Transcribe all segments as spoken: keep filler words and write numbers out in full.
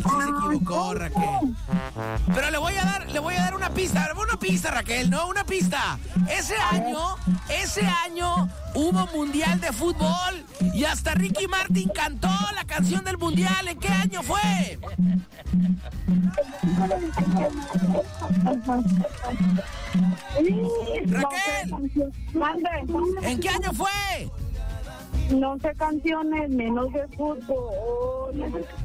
Sí se equivocó, Raquel. Pero le voy a dar, le voy a dar una pista, una pista, Raquel, ¿no? Una pista. Ese año, ese año hubo Mundial de Fútbol y hasta Ricky Martin cantó la canción del Mundial. ¿En qué año fue? Raquel, ¿en qué año fue? No sé canciones, menos de fútbol.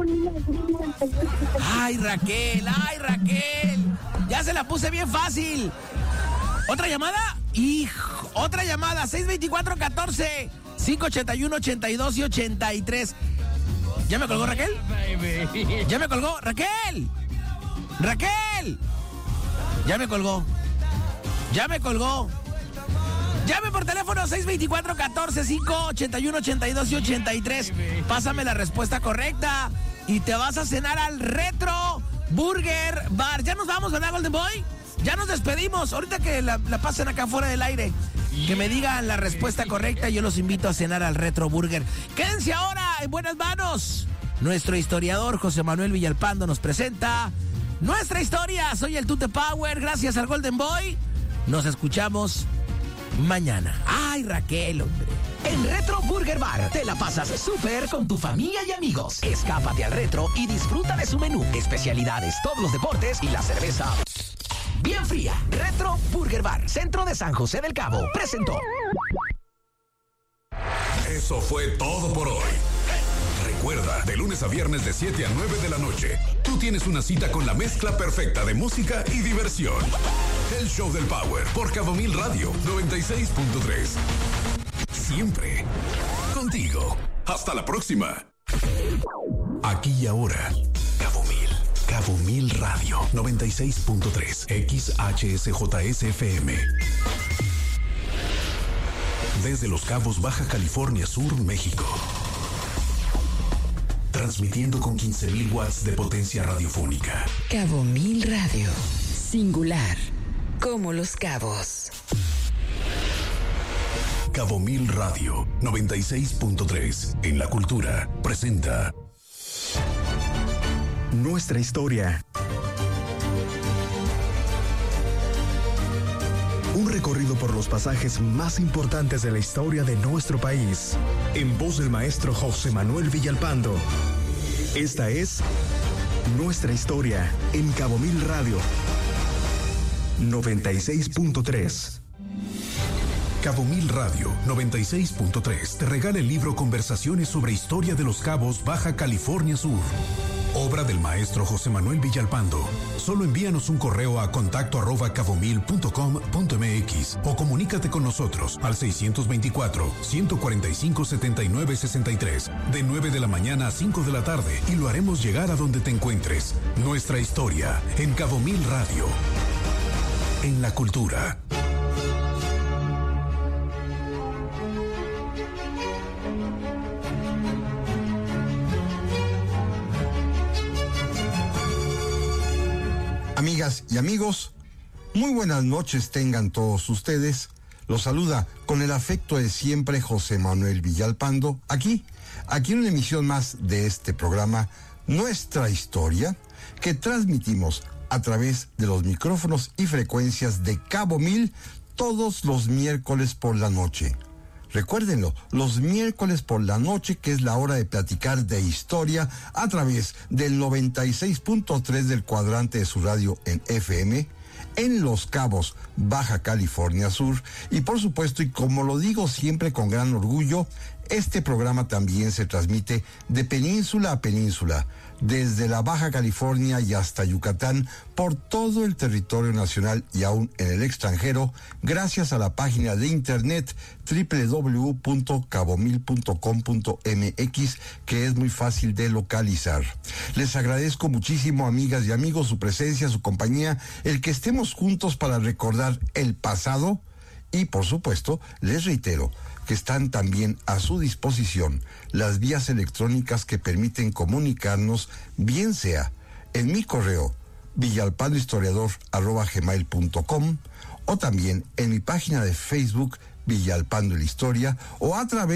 Ay, Raquel, ay, Raquel. Ya se la puse bien fácil. ¿Otra llamada? Hijo, otra llamada. seis veinticuatro, catorce, cinco ochenta y uno, ochenta y dos y ochenta y tres. ¿Ya me colgó, Raquel? ¿Ya me colgó? ¡Raquel! ¡Raquel! Ya me colgó. Ya me colgó. Llame por teléfono seis veinticuatro, catorce, cinco ochenta y uno, ochenta y dos y ochenta y tres. Pásame la respuesta correcta y te vas a cenar al Retro Burger Bar. Ya nos vamos, ¿verdad, Golden Boy? Ya nos despedimos. Ahorita que la, la pasen acá fuera del aire, que me digan la respuesta correcta, yo los invito a cenar al Retro Burger. Quédense ahora en buenas manos. Nuestro historiador José Manuel Villalpando nos presenta nuestra historia. Soy el Tute Power. Gracias al Golden Boy. Nos escuchamos mañana. Ay, Raquel, hombre. En Retro Burger Bar te la pasas súper con tu familia y amigos. Escápate al Retro y disfruta de su menú, especialidades, todos los deportes y la cerveza bien fría. Retro Burger Bar, centro de San José del Cabo, presentó. Eso fue todo por hoy. Recuerda, de lunes a viernes de siete a nueve de la noche, tú tienes una cita con la mezcla perfecta de música y diversión. El Show del Power por Cabo Mil Radio noventa y seis punto tres. Siempre contigo. Hasta la próxima. Aquí y ahora, Cabo Mil. Cabo Mil Radio noventa y seis punto tres. X H S J S F M. Desde Los Cabos, Baja California Sur, México. Transmitiendo con quince mil watts de potencia radiofónica. Cabo Mil Radio. Singular. Como Los Cabos. Cabo Mil Radio noventa y seis punto tres. En la cultura presenta Nuestra Historia. Un recorrido por los pasajes más importantes de la historia de nuestro país. En voz del maestro José Manuel Villalpando. Esta es Nuestra Historia en Cabo Mil Radio noventa y seis punto tres. Cabo Mil Radio noventa y seis punto tres te regala el libro Conversaciones sobre Historia de los Cabos, Baja California Sur. Obra del maestro José Manuel Villalpando. Solo envíanos un correo a contacto arroba cabomil punto com punto mx o comunícate con nosotros al seiscientos veinticuatro, ciento cuarenta y cinco, setenta y nueve, sesenta y tres de nueve de la mañana a cinco de la tarde y lo haremos llegar a donde te encuentres. Nuestra Historia en Cabo Mil Radio. En la cultura. Amigas y amigos, muy buenas noches tengan todos ustedes. Los saluda con el afecto de siempre José Manuel Villalpando, aquí, aquí en una emisión más de este programa, Nuestra Historia, que transmitimos a través de los micrófonos y frecuencias de Cabo Mil todos los miércoles por la noche. Recuérdenlo, los miércoles por la noche, que es la hora de platicar de historia a través del noventa y seis punto tres del cuadrante de su radio en F M, en Los Cabos, Baja California Sur, y por supuesto, y como lo digo siempre con gran orgullo, este programa también se transmite de península a península, desde la Baja California y hasta Yucatán, por todo el territorio nacional y aún en el extranjero, gracias a la página de internet doble u doble u doble u punto cabomil punto com punto m x, que es muy fácil de localizar. Les agradezco muchísimo, amigas y amigos, su presencia, su compañía, el que estemos juntos para recordar el pasado y, por supuesto, les reitero que están también a su disposición las vías electrónicas que permiten comunicarnos, bien sea en mi correo villalpandohistoriador arroba gmail punto com o también en mi página de Facebook Villalpando la Historia, o a través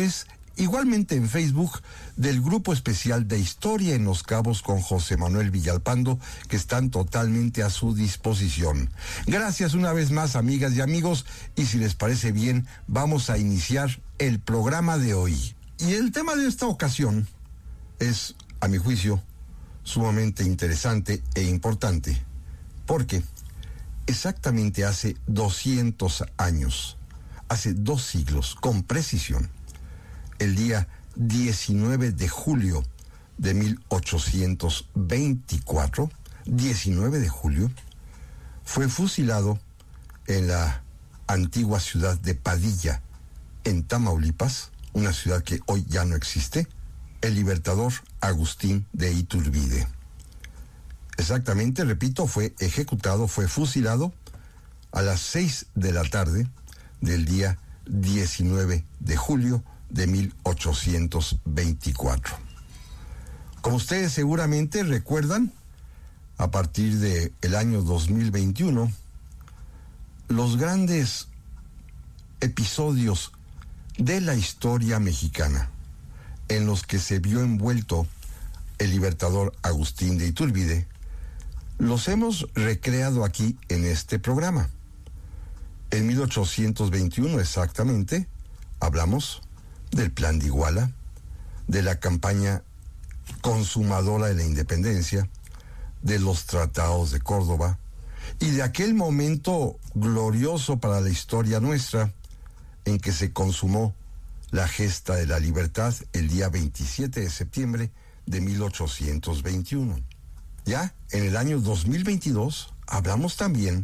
igualmente en Facebook del Grupo Especial de Historia en Los Cabos con José Manuel Villalpando, que están totalmente a su disposición. Gracias una vez más, amigas y amigos, y si les parece bien, vamos a iniciar el programa de hoy. Y el tema de esta ocasión es, a mi juicio, sumamente interesante e importante, porque exactamente hace doscientos años, hace dos siglos, con precisión, el día diecinueve de julio de mil ochocientos veinticuatro, diecinueve de julio, fue fusilado en la antigua ciudad de Padilla, en Tamaulipas, una ciudad que hoy ya no existe, el libertador Agustín de Iturbide. Exactamente, repito, fue ejecutado, fue fusilado a las seis de la tarde del día diecinueve de julio de mil ochocientos veinticuatro. Como ustedes seguramente recuerdan, a partir del año dos mil veintiuno, los grandes episodios de la historia mexicana en los que se vio envuelto el libertador Agustín de Iturbide, los hemos recreado aquí en este programa. En mil ochocientos veintiuno exactamente, hablamos del Plan de Iguala, de la campaña consumadora de la independencia, de los tratados de Córdoba y de aquel momento glorioso para la historia nuestra en que se consumó la gesta de la libertad el día veintisiete de septiembre de mil ochocientos veintiuno. Ya en el año dos mil veintidós hablamos también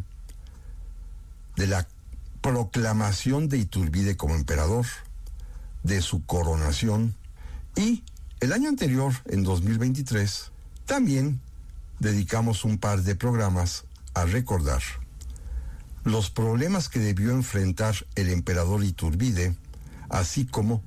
de la proclamación de Iturbide como emperador, de su coronación, y el año anterior, en dos mil veintitrés, también dedicamos un par de programas a recordar los problemas que debió enfrentar el emperador Iturbide, así como,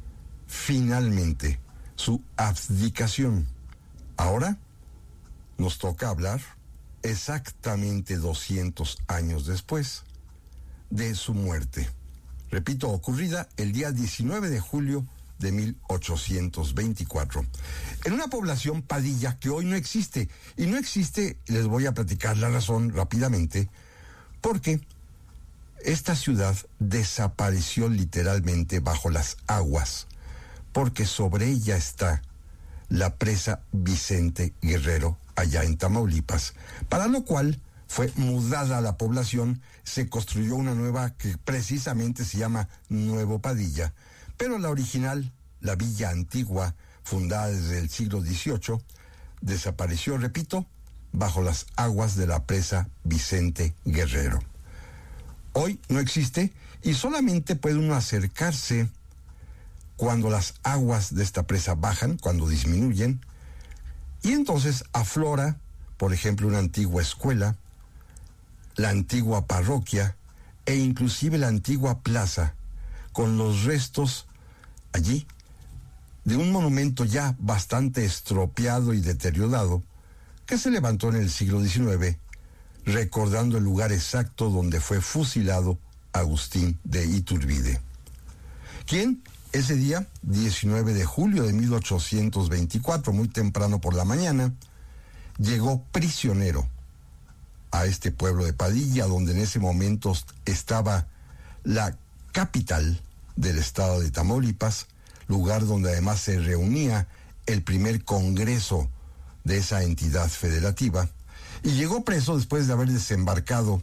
finalmente, su abdicación. Ahora nos toca hablar, exactamente doscientos años después, de su muerte. Repito, ocurrida el día diecinueve de julio de mil ochocientos veinticuatro, en una población Padilla que hoy no existe. Y no existe, les voy a platicar la razón rápidamente, porque esta ciudad desapareció literalmente bajo las aguas, porque sobre ella está la presa Vicente Guerrero, allá en Tamaulipas, para lo cual fue mudada la población, se construyó una nueva que precisamente se llama Nuevo Padilla, pero la original, la villa antigua, fundada desde el siglo dieciocho, desapareció, repito, bajo las aguas de la presa Vicente Guerrero. Hoy no existe y solamente puede uno acercarse cuando las aguas de esta presa bajan, cuando disminuyen, y entonces aflora, por ejemplo, una antigua escuela, la antigua parroquia e inclusive la antigua plaza, con los restos allí de un monumento ya bastante estropeado y deteriorado que se levantó en el siglo diecinueve, recordando el lugar exacto donde fue fusilado Agustín de Iturbide, quien ese día, diecinueve de julio de mil ochocientos veinticuatro, muy temprano por la mañana, llegó prisionero a este pueblo de Padilla, donde en ese momento estaba la capital del estado de Tamaulipas, lugar donde además se reunía el primer congreso de esa entidad federativa, y llegó preso después de haber desembarcado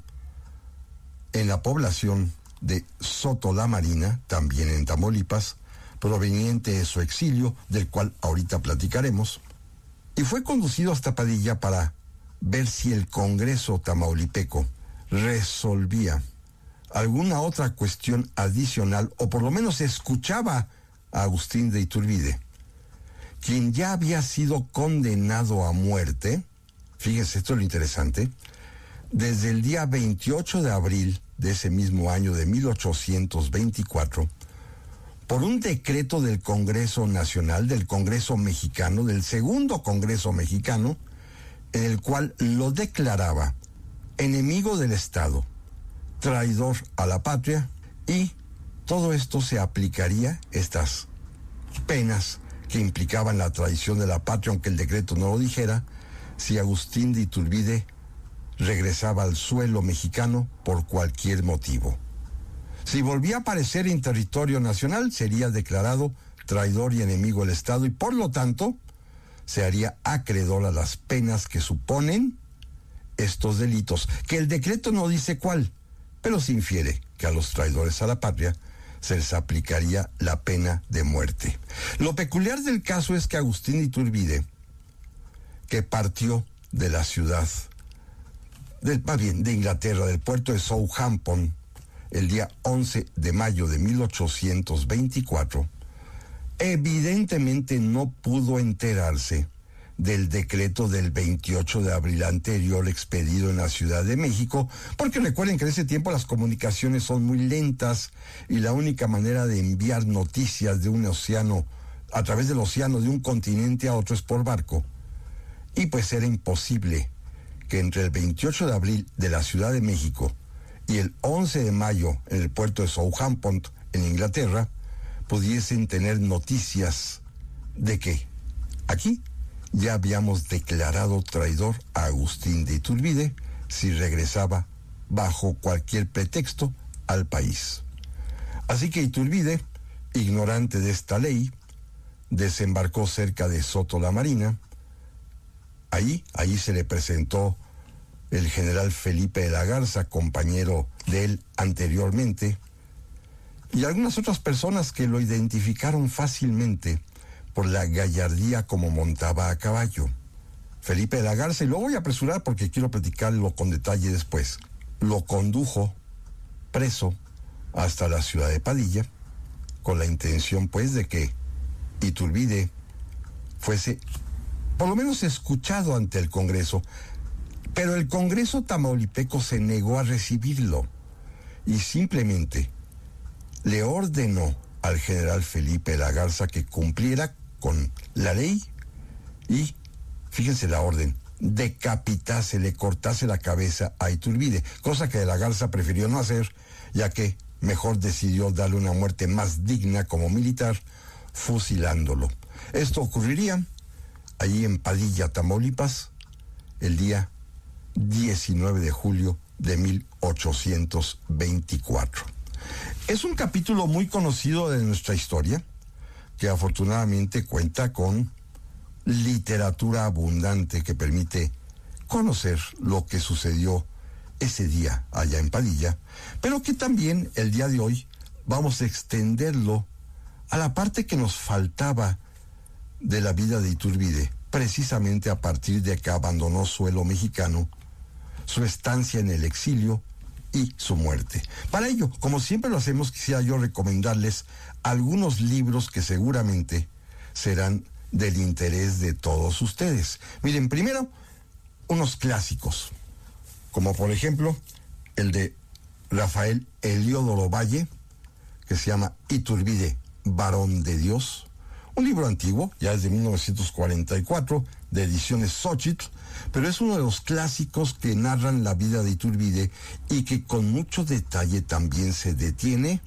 en la población de Soto la Marina, también en Tamaulipas, proveniente de su exilio, del cual ahorita platicaremos, y fue conducido hasta Padilla para ver si el Congreso tamaulipeco resolvía alguna otra cuestión adicional, o por lo menos escuchaba a Agustín de Iturbide, quien ya había sido condenado a muerte. Fíjense, esto es lo interesante, desde el día veintiocho de abril de ese mismo año de mil ochocientos veinticuatro, por un decreto del Congreso Nacional, del Congreso Mexicano, del Segundo Congreso Mexicano, en el cual lo declaraba enemigo del Estado, traidor a la patria, y todo esto se aplicaría, estas penas que implicaban la traición de la patria, aunque el decreto no lo dijera, si Agustín de Iturbide regresaba al suelo mexicano por cualquier motivo. Si volvía a aparecer en territorio nacional, sería declarado traidor y enemigo del Estado y, por lo tanto, se haría acreedor a las penas que suponen estos delitos, que el decreto no dice cuál, pero se infiere que a los traidores a la patria se les aplicaría la pena de muerte. Lo peculiar del caso es que Agustín de Iturbide, que partió de la ciudad, del, más bien, de Inglaterra, del puerto de Southampton, el día once de mayo de mil ochocientos veinticuatro, evidentemente no pudo enterarse del decreto del veintiocho de abril anterior expedido en la Ciudad de México, porque recuerden que en ese tiempo las comunicaciones son muy lentas y la única manera de enviar noticias de un océano, a través del océano de un continente a otro, es por barco. Y pues era imposible que entre el veintiocho de abril de la Ciudad de México y el once de mayo en el puerto de Southampton, en Inglaterra, pudiesen tener noticias de que aquí ya habíamos declarado traidor a Agustín de Iturbide si regresaba bajo cualquier pretexto al país. Así que Iturbide, ignorante de esta ley, desembarcó cerca de Soto la Marina. Ahí, ahí se le presentó el general Felipe de la Garza, compañero de él anteriormente, y algunas otras personas que lo identificaron fácilmente por la gallardía como montaba a caballo. Felipe de la Garza, y lo voy a apresurar porque quiero platicarlo con detalle después, lo condujo preso hasta la ciudad de Padilla, con la intención pues de que Iturbide fuese por lo menos escuchado ante el Congreso, pero el Congreso tamaulipeco se negó a recibirlo y simplemente le ordenó al general Felipe de la Garza que cumpliera con la ley y, fíjense la orden, decapitase, le cortase la cabeza a Iturbide, cosa que de la Garza prefirió no hacer, ya que mejor decidió darle una muerte más digna como militar, fusilándolo. Esto ocurriría allí en Padilla, Tamaulipas, el día diecinueve de julio de mil ochocientos veinticuatro. Es un capítulo muy conocido de nuestra historia, que afortunadamente cuenta con literatura abundante que permite conocer lo que sucedió ese día allá en Padilla, pero que también el día de hoy vamos a extenderlo a la parte que nos faltaba de la vida de Iturbide, precisamente a partir de que abandonó suelo mexicano, su estancia en el exilio y su muerte. Para ello, como siempre lo hacemos, quisiera yo recomendarles algunos libros que seguramente serán del interés de todos ustedes. Miren, primero, unos clásicos, como por ejemplo el de Rafael Heliódoro Valle, que se llama Iturbide, varón de Dios, un libro antiguo, ya es de mil novecientos cuarenta y cuatro, de ediciones Xochitl, pero es uno de los clásicos que narran la vida de Iturbide y que con mucho detalle también se detiene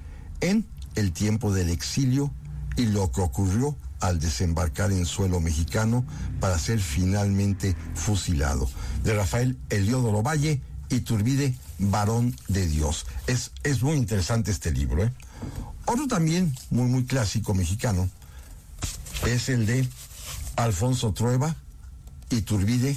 en el tiempo del exilio y lo que ocurrió al desembarcar en suelo mexicano para ser finalmente fusilado. De Rafael Heliódoro Valle, Iturbide, varón de Dios. Es, es muy interesante este libro, ¿eh? Otro también muy, muy clásico mexicano es el de Alfonso Trueba, Iturbide,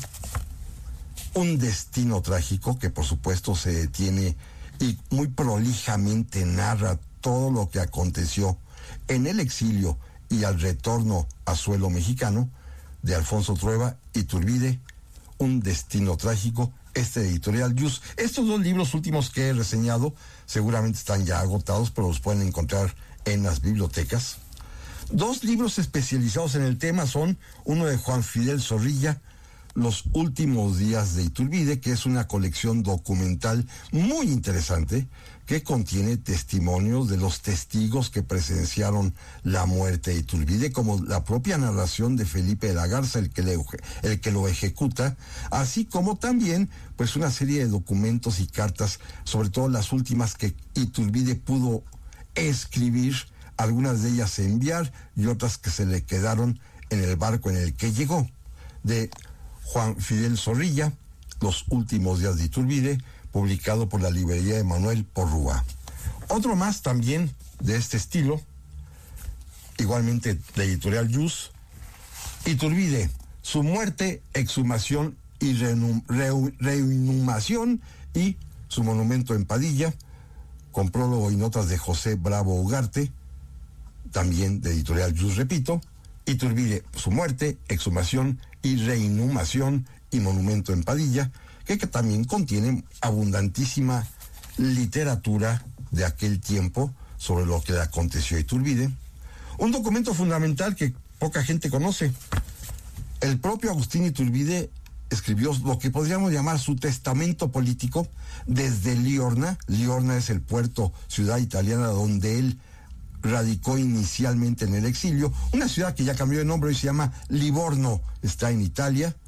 un destino trágico, que por supuesto se detiene y muy prolijamente narra todo lo que aconteció en el exilio y al retorno a suelo mexicano, de Alfonso Trueba, Iturbide, un destino trágico, este editorial Yus. Estos dos libros últimos que he reseñado seguramente están ya agotados, pero los pueden encontrar en las bibliotecas. Dos libros especializados en el tema son uno de Juan Fidel Zorrilla, Los últimos días de Iturbide, que es una colección documental muy interesante que contiene testimonios de los testigos que presenciaron la muerte de Iturbide, como la propia narración de Felipe de la Garza, el que, le, el que lo ejecuta, así como también pues una serie de documentos y cartas, sobre todo las últimas que Iturbide pudo escribir algunas de ellas enviar y otras que se le quedaron en el barco en el que llegó. De Juan Fidel Zorrilla, Los últimos días de Iturbide, publicado por la librería de Manuel Porrúa. Otro más también de este estilo, igualmente de Editorial Yus, Iturbide, su muerte, exhumación y reinu, reu, reinhumación, y su monumento en Padilla, con prólogo y notas de José Bravo Ugarte, también de Editorial Yus, repito. Iturbide, su muerte, exhumación y reinhumación y monumento en Padilla, que, que también contiene abundantísima literatura de aquel tiempo sobre lo que le aconteció a Iturbide. Un documento fundamental que poca gente conoce. El propio Agustín Iturbide escribió lo que podríamos llamar su testamento político desde Liorna. Liorna es el puerto, ciudad italiana donde él radicó inicialmente en el exilio, una ciudad que ya cambió de nombre y se llama Livorno, está en Italia,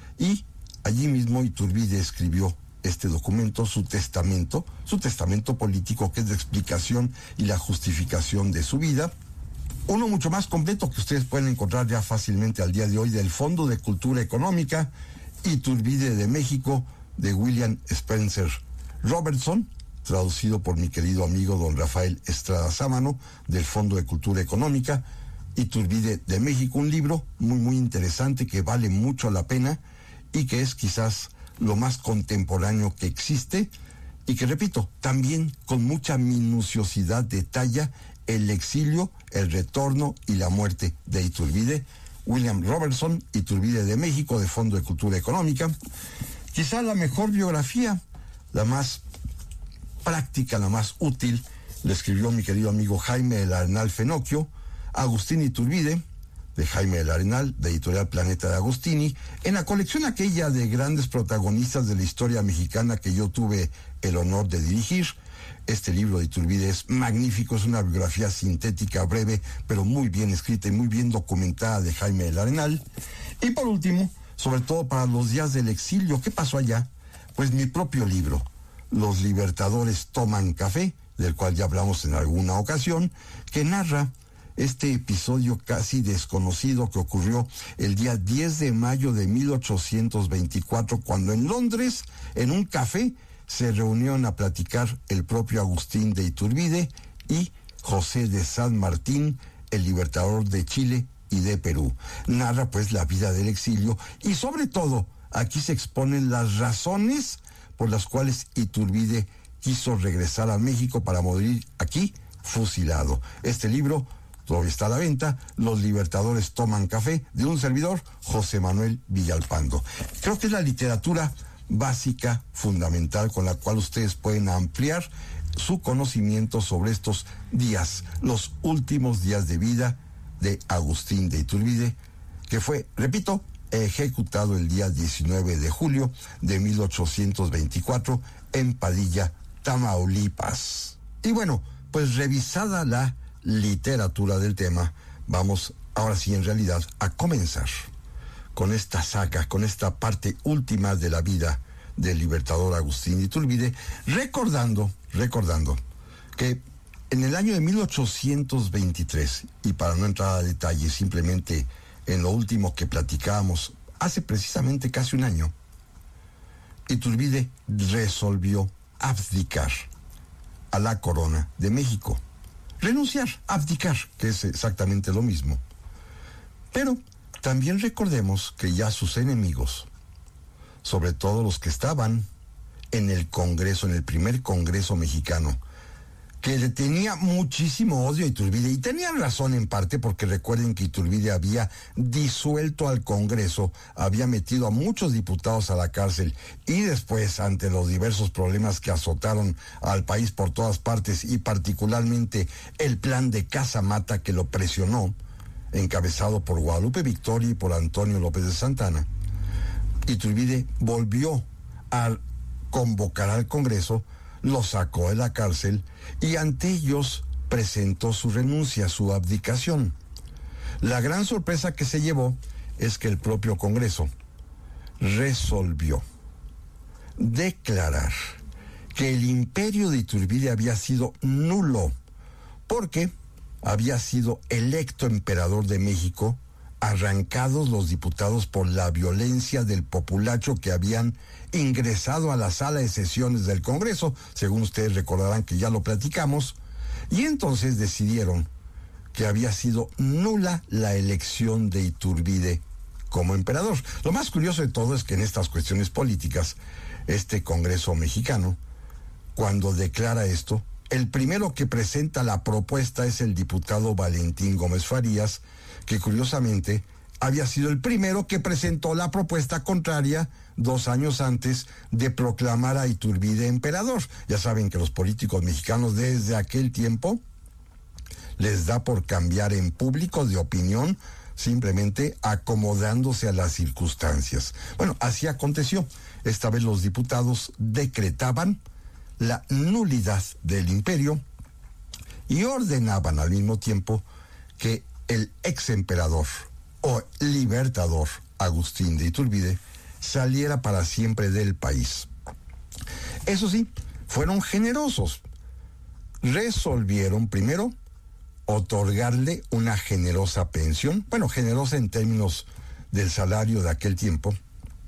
y allí mismo Iturbide escribió este documento, su testamento, su testamento político, que es la explicación y la justificación de su vida. Uno mucho más completo que ustedes pueden encontrar ya fácilmente al día de hoy, del Fondo de Cultura Económica, Iturbide de México, de William Spencer Robertson, traducido por mi querido amigo don Rafael Estrada Sámano, del Fondo de Cultura Económica. Iturbide de México, un libro muy muy interesante que vale mucho la pena y que es quizás lo más contemporáneo que existe, y que, repito, también con mucha minuciosidad detalla el exilio, el retorno y la muerte de Iturbide. William Robertson, Iturbide de México, de Fondo de Cultura Económica. Quizá la mejor biografía, la más práctica, la más útil, le escribió mi querido amigo Jaime del Arenal Fenocchio, Agustín Iturbide, de Jaime del Arenal, de Editorial Planeta de Agostini, en la colección aquella de grandes protagonistas de la historia mexicana que yo tuve el honor de dirigir. Este libro de Iturbide es magnífico, es una biografía sintética, breve, pero muy bien escrita y muy bien documentada de Jaime del Arenal. Y por último, sobre todo para los días del exilio, ¿qué pasó allá? Pues mi propio libro, Los Libertadores Toman Café, del cual ya hablamos en alguna ocasión, que narra este episodio casi desconocido que ocurrió el día diez de mayo de mil ochocientos veinticuatro, cuando en Londres, en un café, se reunieron a platicar el propio Agustín de Iturbide y José de San Martín, el libertador de Chile y de Perú. Narra pues la vida del exilio y sobre todo aquí se exponen las razones por las cuales Iturbide quiso regresar a México para morir aquí fusilado. Este libro todavía está a la venta, Los Libertadores Toman Café, de un servidor, José Manuel Villalpando. Creo que es la literatura básica, fundamental, con la cual ustedes pueden ampliar su conocimiento sobre estos días, los últimos días de vida de Agustín de Iturbide, que fue, repito, ejecutado el día diecinueve de julio de mil ochocientos veinticuatro en Padilla, Tamaulipas. Y bueno, pues revisada la literatura del tema, vamos ahora sí en realidad a comenzar con esta saga, con esta parte última de la vida del libertador Agustín de Iturbide, recordando, recordando que en el año de mil ochocientos veintitrés, y para no entrar a detalles, simplemente en lo último que platicábamos hace precisamente casi un año, Iturbide resolvió abdicar a la corona de México. Renunciar, abdicar, que es exactamente lo mismo. Pero también recordemos que ya sus enemigos, sobre todo los que estaban en el Congreso, en el primer Congreso mexicano, que le tenía muchísimo odio a Iturbide, y tenían razón en parte, porque recuerden que Iturbide había disuelto al Congreso, había metido a muchos diputados a la cárcel, y después, ante los diversos problemas que azotaron al país por todas partes, y particularmente el plan de Casamata que lo presionó, encabezado por Guadalupe Victoria y por Antonio López de Santana, Iturbide volvió a convocar al Congreso, lo sacó de la cárcel y ante ellos presentó su renuncia, su abdicación. La gran sorpresa que se llevó es que el propio Congreso resolvió declarar que el imperio de Iturbide había sido nulo, porque había sido electo emperador de México, arrancados los diputados por la violencia del populacho que habían ingresado a la sala de sesiones del Congreso, según ustedes recordarán que ya lo platicamos, y entonces decidieron que había sido nula la elección de Iturbide como emperador. Lo más curioso de todo es que en estas cuestiones políticas, este Congreso mexicano, cuando declara esto, el primero que presenta la propuesta es el diputado Valentín Gómez Farías, que curiosamente había sido el primero que presentó la propuesta contraria dos años antes de proclamar a Iturbide emperador. Ya saben que los políticos mexicanos desde aquel tiempo les da por cambiar en público de opinión, simplemente acomodándose a las circunstancias. Bueno, así aconteció. Esta vez los diputados decretaban la nulidad del imperio y ordenaban al mismo tiempo que el ex emperador o libertador Agustín de Iturbide saliera para siempre del país. Eso sí, fueron generosos. Resolvieron primero otorgarle una generosa pensión, bueno, generosa en términos del salario de aquel tiempo,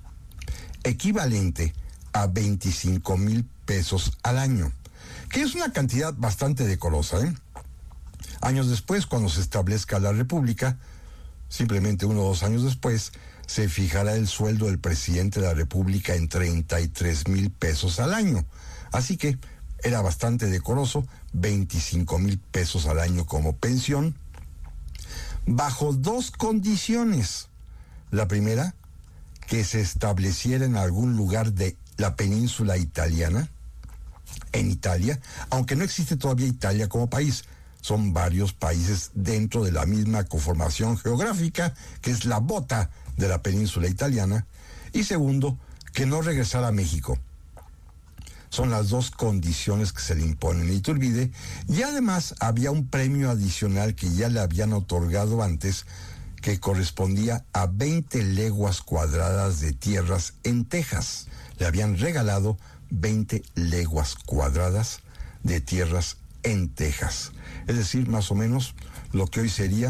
equivalente a veinticinco mil pesos al año, que es una cantidad bastante decorosa, ¿eh? Años después, cuando se establezca la República, simplemente uno o dos años después, se fijará el sueldo del presidente de la República en treinta y tres mil pesos al año. Así que era bastante decoroso, veinticinco mil pesos al año como pensión, bajo dos condiciones. La primera, que se estableciera en algún lugar de la península italiana, en Italia, aunque no existe todavía Italia como país. Son varios países dentro de la misma conformación geográfica, que es la bota de la península italiana. Y segundo, que no regresara a México. Son las dos condiciones que se le imponen a Iturbide. Y además había un premio adicional que ya le habían otorgado antes, que correspondía a veinte leguas cuadradas de tierras en Texas. Le habían regalado veinte leguas cuadradas de tierras en Texas. Es decir, más o menos lo que hoy sería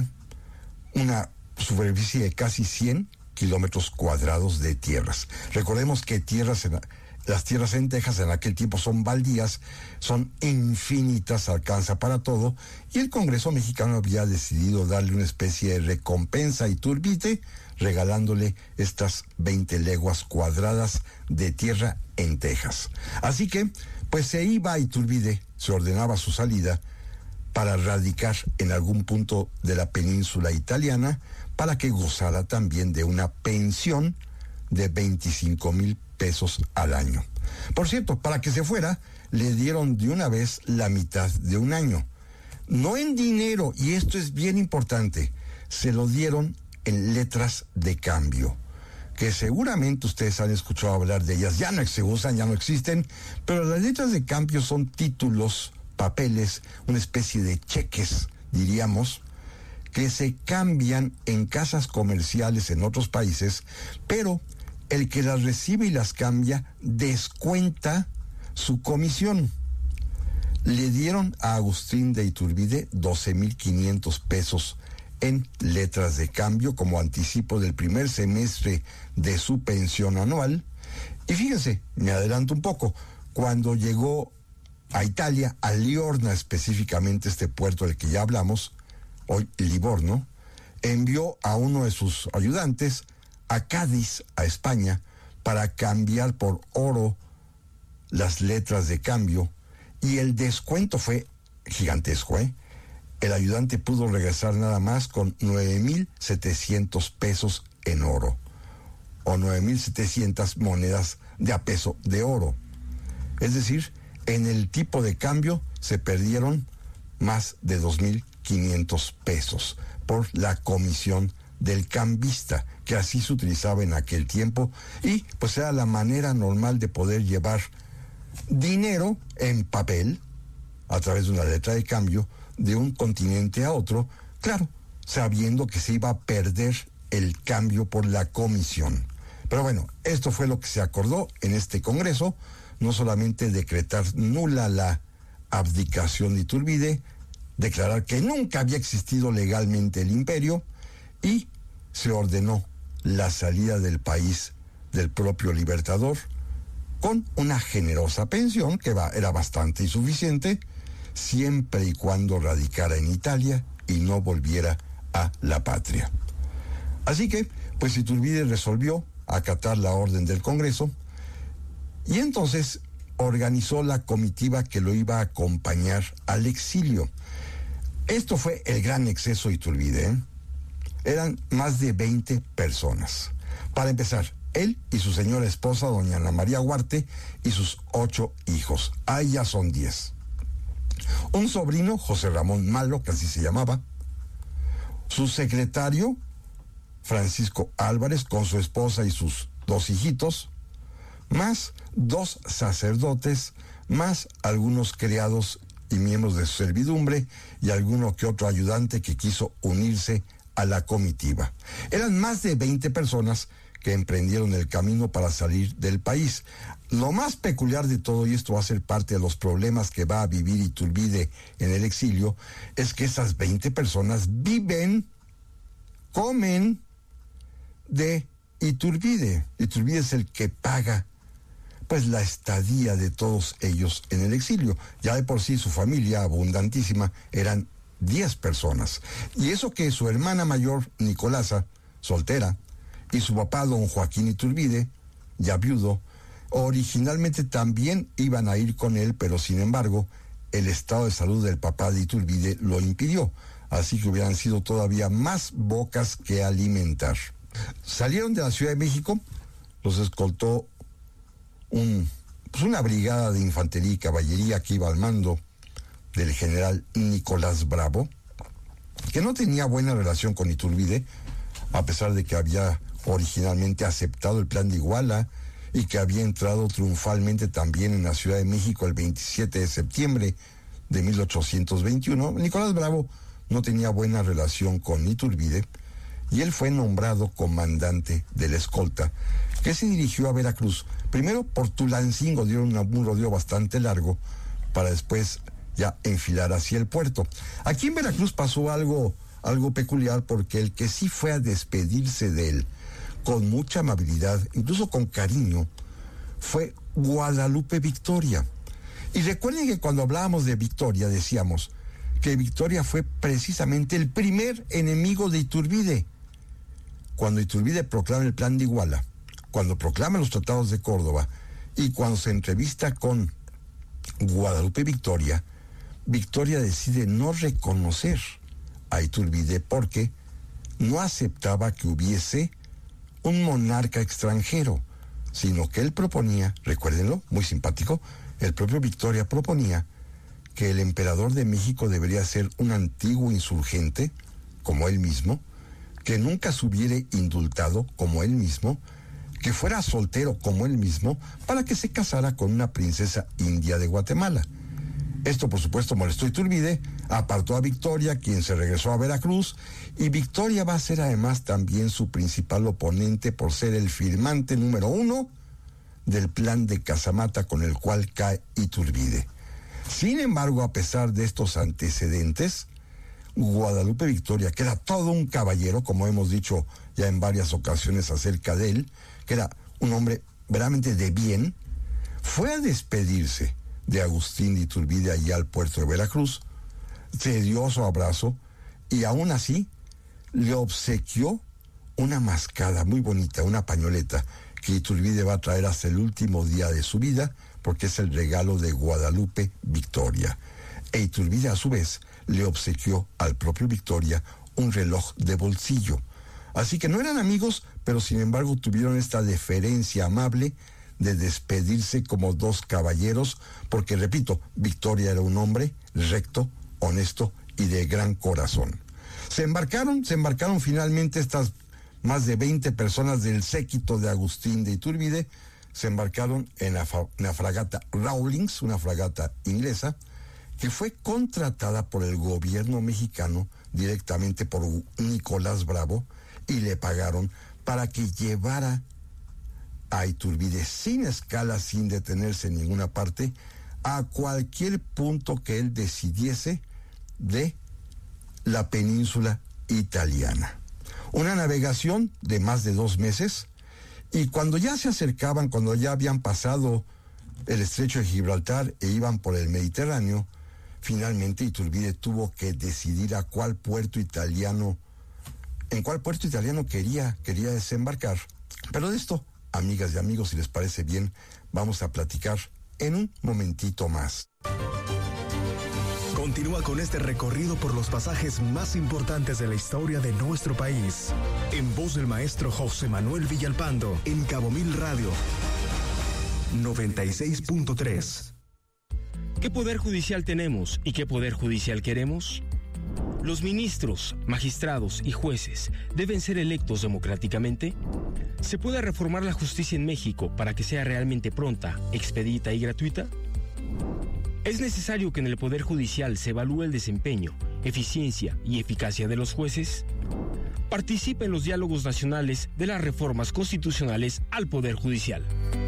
una superficie de casi cien kilómetros cuadrados de tierras. Recordemos que tierras en, las tierras en Texas en aquel tiempo son baldías, son infinitas, alcanza para todo, y el Congreso mexicano había decidido darle una especie de recompensa a Iturbide, regalándole estas veinte leguas cuadradas de tierra en Texas. Así que, pues se iba a Iturbide, se ordenaba su salida para radicar en algún punto de la península italiana, para que gozara también de una pensión de veinticinco mil pesos al año. Por cierto, para que se fuera, le dieron de una vez la mitad de un año. No en dinero, y esto es bien importante, se lo dieron en letras de cambio, que seguramente ustedes han escuchado hablar de ellas. Ya no se usan, ya no existen, pero las letras de cambio son títulos, papeles, una especie de cheques, diríamos, que se cambian en casas comerciales en otros países, pero el que las recibe y las cambia descuenta su comisión. Le dieron a Agustín de Iturbide doce mil quinientos pesos en letras de cambio como anticipo del primer semestre de su pensión anual. Y fíjense, me adelanto un poco, cuando llegó a Italia, a Liorna específicamente, este puerto del que ya hablamos, hoy Livorno, envió a uno de sus ayudantes a Cádiz, a España, para cambiar por oro las letras de cambio, y el descuento fue gigantesco, ¿eh? El ayudante pudo regresar nada más con nueve mil setecientos pesos en oro, o nueve mil setecientas monedas de a peso de oro. Es decir, en el tipo de cambio se perdieron más de dos mil quinientos pesos por la comisión del cambista, que así se utilizaba en aquel tiempo, y pues era la manera normal de poder llevar dinero en papel a través de una letra de cambio de un continente a otro, claro, sabiendo que se iba a perder el cambio por la comisión. Pero bueno, esto fue lo que se acordó en este Congreso, no solamente decretar nula la abdicación de Iturbide, declarar que nunca había existido legalmente el imperio y se ordenó la salida del país del propio libertador con una generosa pensión que va, era bastante insuficiente, siempre y cuando radicara en Italia y no volviera a la patria. Así que, pues Iturbide resolvió acatar la orden del Congreso y entonces organizó la comitiva que lo iba a acompañar al exilio. Esto fue el gran exceso de Iturbide, ¿eh? Eran más de veinte personas. Para empezar, él y su señora esposa, doña Ana María Huarte, y sus ocho hijos. Ahí ya son diez. Un sobrino, José Ramón Malo, que así se llamaba. Su secretario, Francisco Álvarez, con su esposa y sus dos hijitos. Más dos sacerdotes, más algunos criados y miembros de su servidumbre y alguno que otro ayudante que quiso unirse a la comitiva. Eran más de veinte personas que emprendieron el camino para salir del país. Lo más peculiar de todo, y esto va a ser parte de los problemas que va a vivir Iturbide en el exilio, es que esas veinte personas viven, comen de Iturbide. Iturbide es el que paga pues la estadía de todos ellos en el exilio. Ya de por sí su familia abundantísima eran diez personas. Y eso que su hermana mayor, Nicolasa, soltera, y su papá, don Joaquín Iturbide, ya viudo, originalmente también iban a ir con él, pero sin embargo, el estado de salud del papá de Iturbide lo impidió. Así que hubieran sido todavía más bocas que alimentar. Salieron de la Ciudad de México, los escoltó un, pues una brigada de infantería y caballería que iba al mando del general Nicolás Bravo, que no tenía buena relación con Iturbide, a pesar de que había originalmente aceptado el plan de Iguala y que había entrado triunfalmente también en la Ciudad de México el veintisiete de septiembre de mil ochocientos veintiuno. Nicolás Bravo no tenía buena relación con Iturbide y él fue nombrado comandante de la escolta, que se dirigió a Veracruz, primero por Tulancingo, dieron un rodeo bastante largo, para después ya enfilar hacia el puerto. Aquí en Veracruz pasó algo, algo peculiar, porque el que sí fue a despedirse de él con mucha amabilidad, incluso con cariño, fue Guadalupe Victoria. Y recuerden que cuando hablábamos de Victoria decíamos que Victoria fue precisamente el primer enemigo de Iturbide. Cuando Iturbide proclama el plan de Iguala, cuando proclama los tratados de Córdoba y cuando se entrevista con Guadalupe Victoria, Victoria decide no reconocer a Iturbide porque no aceptaba que hubiese un monarca extranjero, sino que él proponía, recuérdenlo, muy simpático, el propio Victoria proponía que el emperador de México debería ser un antiguo insurgente, como él mismo, que nunca se hubiera indultado, como él mismo, que fuera soltero, como él mismo, para que se casara con una princesa india de Guatemala. Esto, por supuesto, molestó a Iturbide, apartó a Victoria, quien se regresó a Veracruz, y Victoria va a ser además también su principal oponente por ser el firmante número uno del plan de Casamata con el cual cae Iturbide. Sin embargo, a pesar de estos antecedentes, Guadalupe Victoria, que era todo un caballero, como hemos dicho ya en varias ocasiones acerca de él, que era un hombre verdaderamente de bien, fue a despedirse de Agustín de Iturbide allá al puerto de Veracruz, se dio su abrazo y aún así le obsequió una mascada muy bonita, una pañoleta que Iturbide va a traer hasta el último día de su vida, porque es el regalo de Guadalupe Victoria. E Iturbide a su vez le obsequió al propio Victoria un reloj de bolsillo. Así que no eran amigos, pero sin embargo tuvieron esta deferencia amable de despedirse como dos caballeros, porque repito, Victoria era un hombre recto, honesto y de gran corazón. Se embarcaron, se embarcaron finalmente estas más de veinte personas del séquito de Agustín de Iturbide, se embarcaron en la, fa- en la fragata Rawlins, una fragata inglesa, que fue contratada por el gobierno mexicano directamente por Nicolás Bravo, y le pagaron para que llevara a Iturbide sin escala, sin detenerse en ninguna parte, a cualquier punto que él decidiese de la península italiana. Una navegación de más de dos meses, y cuando ya se acercaban, cuando ya habían pasado el estrecho de Gibraltar e iban por el Mediterráneo, finalmente Iturbide tuvo que decidir a cuál puerto italiano, en cuál puerto italiano quería, quería desembarcar. Pero de esto, amigas y amigos, si les parece bien, vamos a platicar en un momentito más. Continúa con este recorrido por los pasajes más importantes de la historia de nuestro país, en voz del maestro José Manuel Villalpando, en Cabo Mil Radio noventa y seis punto tres. ¿Qué poder judicial tenemos y qué poder judicial queremos? ¿Los ministros, magistrados y jueces deben ser electos democráticamente? ¿Se puede reformar la justicia en México para que sea realmente pronta, expedita y gratuita? ¿Es necesario que en el Poder Judicial se evalúe el desempeño, eficiencia y eficacia de los jueces? Participe en los diálogos nacionales de las reformas constitucionales al Poder Judicial.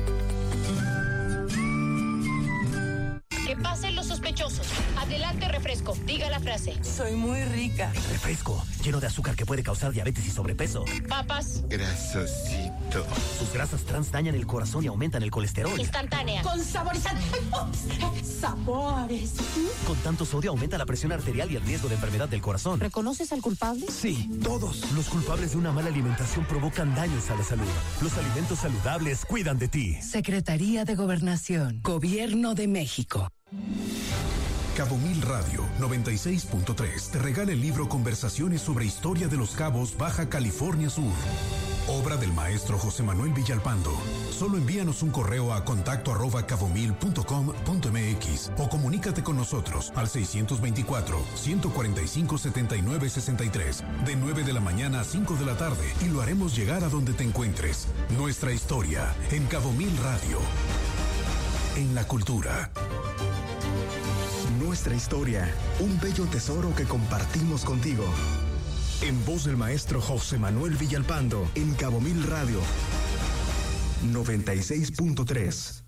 Que pasen los sospechosos. Adelante, refresco. Diga la frase. Soy muy rica. Refresco, lleno de azúcar que puede causar diabetes y sobrepeso. Papas. Grasosito. Sus grasas trans dañan el corazón y aumentan el colesterol. Instantánea. Con saborizante. Sabores. Con tanto sodio aumenta la presión arterial y el riesgo de enfermedad del corazón. ¿Reconoces al culpable? Sí, todos. Los culpables de una mala alimentación provocan daños a la salud. Los alimentos saludables cuidan de ti. Secretaría de Gobernación. Gobierno de México. Cabo Mil Radio noventa y seis punto tres te regala el libro Conversaciones sobre Historia de los Cabos, Baja California Sur. Obra del maestro José Manuel Villalpando. Solo envíanos un correo a contacto arroba cabomil punto com punto mx o comunícate con nosotros al seiscientos veinticuatro, ciento cuarenta y cinco, setenta y nueve, sesenta y tres de nueve de la mañana a cinco de la tarde y lo haremos llegar a donde te encuentres. Nuestra historia en Cabo Mil Radio. En la cultura. Nuestra historia, un bello tesoro que compartimos contigo. En voz del maestro José Manuel Villalpando, en Cabo Mil Radio noventa y seis punto tres.